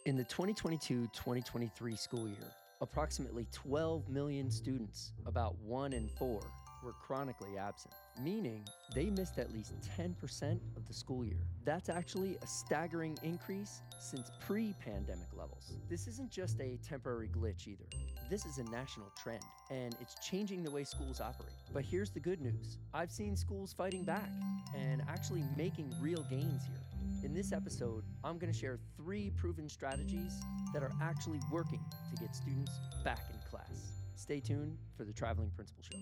In the 2022-2023 school year, approximately 12 million students, about 1 in 4, were chronically absent, meaning they missed at least 10% of the school year. That's actually a staggering increase since pre-pandemic levels. This isn't just a temporary glitch either. This is a national trend, and it's changing the way schools operate. But here's the good news. I've seen schools fighting back and actually making real gains here. In this episode, I'm going to share 3 proven strategies that are actually working to get students back in class. Stay tuned for the Traveling Principal Show.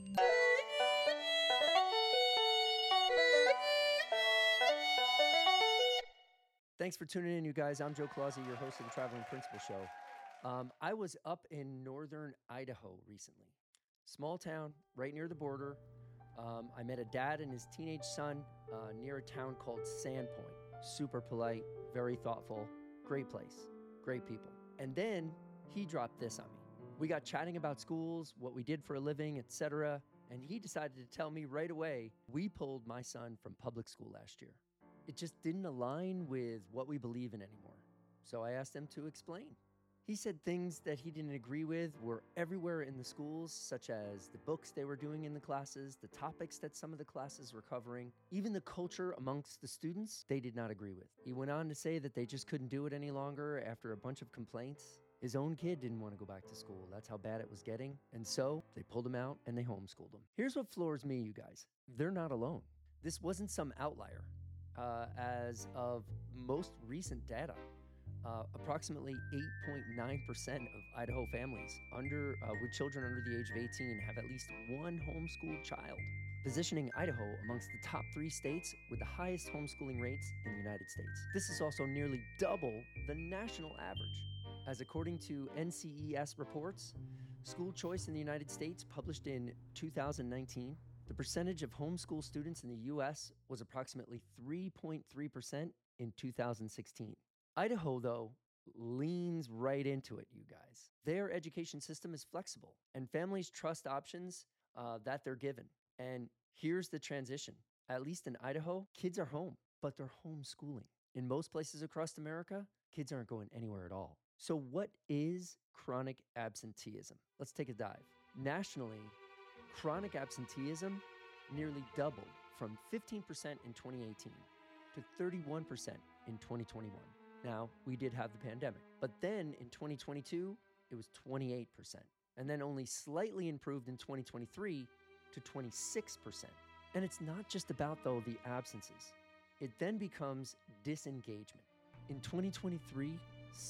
Thanks for tuning in, you guys. I'm Joe Clausi, your host of the Traveling Principal Show. I was up in northern Idaho recently. Small town, right near the border. I met a dad and his teenage son near a town called Sandpoint. Super polite, very thoughtful, great place, great people. And then he dropped this on me. We got chatting about schools, what we did for a living, etc. And he decided to tell me right away, we pulled my son from public school last year. It just didn't align with what we believe in anymore. So I asked him to explain. He said things that he didn't agree with were everywhere in the schools, such as the books they were doing in the classes, the topics that some of the classes were covering, even the culture amongst the students they did not agree with. He went on to say that they just couldn't do it any longer after a bunch of complaints. His own kid didn't want to go back to school. That's how bad it was getting. And so they pulled him out and they homeschooled him. Here's what floors me, you guys. They're not alone. This wasn't some outlier. As of most recent data, approximately 8.9% of Idaho families with children under the age of 18 have at least one homeschooled child, positioning Idaho amongst the top 3 states with the highest homeschooling rates in the United States. This is also nearly double the national average. As according to NCES reports, School Choice in the United States, published in 2019, the percentage of homeschool students in the U.S. was approximately 3.3% in 2016. Idaho, though, leans right into it, you guys. Their education system is flexible, and families trust options that they're given. And here's the transition. At least in Idaho, kids are home, but they're homeschooling. In most places across America, kids aren't going anywhere at all. So what is chronic absenteeism? Let's take a dive. Nationally, chronic absenteeism nearly doubled from 15% in 2018 to 31% in 2021. Now, we did have the pandemic, but then in 2022, it was 28%, and then only slightly improved in 2023 to 26%. And it's not just about, though, the absences. It then becomes disengagement. In 2023,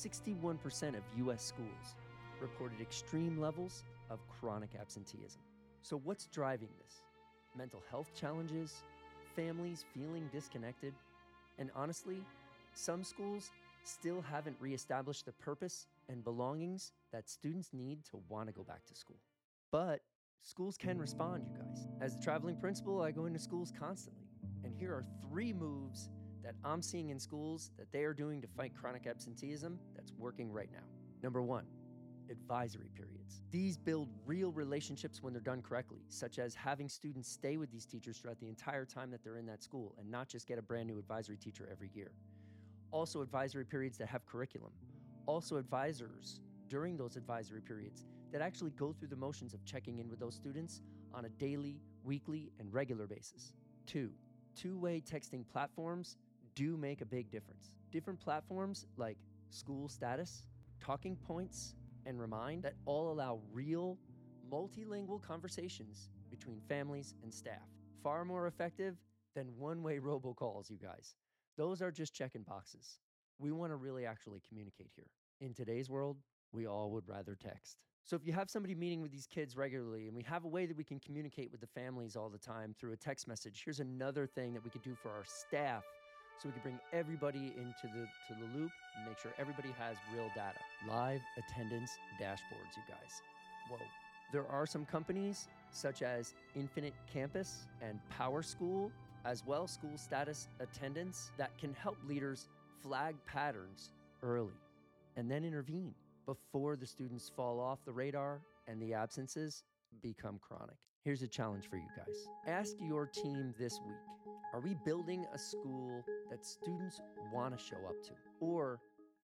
61% of U.S. schools reported extreme levels of chronic absenteeism. So what's driving this? Mental health challenges, families feeling disconnected, and honestly, some schools still haven't reestablished the purpose and belongings that students need to want to go back to school. But schools can respond, you guys. As the traveling principal, I go into schools constantly, and here are 3 moves that I'm seeing in schools that they are doing to fight chronic absenteeism that's working right now. Number 1, advisory periods. These build real relationships when they're done correctly, such as having students stay with these teachers throughout the entire time that they're in that school and not just get a brand new advisory teacher every year. Also, advisory periods that have curriculum. Also, advisors during those advisory periods that actually go through the motions of checking in with those students on a daily, weekly, and regular basis. 2, two-way texting platforms do make a big difference. Different platforms like School Status, Talking Points, and Remind that all allow real, multilingual conversations between families and staff. Far more effective than one-way robocalls, you guys. Those are just checking boxes. We want to really actually communicate here. In today's world, we all would rather text. So if you have somebody meeting with these kids regularly and we have a way that we can communicate with the families all the time through a text message, here's another thing that we could do for our staff so we can bring everybody into the loop and make sure everybody has real data. Live attendance dashboards, you guys. Whoa. There are some companies such as Infinite Campus and Power School, as well school status attendance, that can help leaders flag patterns early and then intervene before the students fall off the radar and the absences become chronic. Here's a challenge for you guys. Ask your team this week, are we building a school that students want to show up to? Or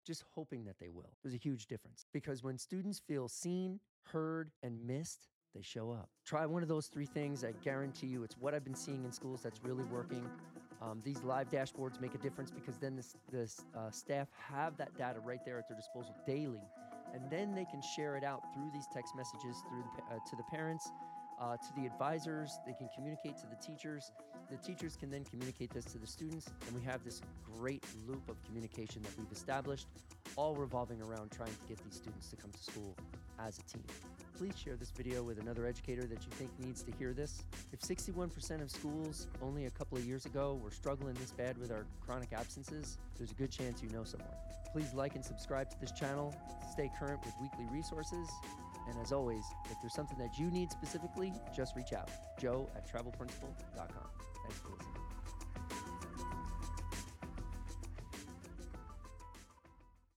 just hoping that they will. There's a huge difference because when students feel seen, heard, and missed, they show up. Try one of those 3 things. I guarantee you it's what I've been seeing in schools that's really working. These live dashboards make a difference because then the staff have that data right there at their disposal daily, and then they can share it out through these text messages through to the parents, to the advisors. They can communicate to the teachers. The teachers can then communicate this to the students, and we have this great loop of communication that we've established, all revolving around trying to get these students to come to school as a team. Please share this video with another educator that you think needs to hear this. If 61% of schools only a couple of years ago were struggling this bad with our chronic absences, there's a good chance you know someone. Please like and subscribe to this channel to stay current with weekly resources. And as always, if there's something that you need specifically, just reach out. Joe@travelprincipal.com. Thanks for watching.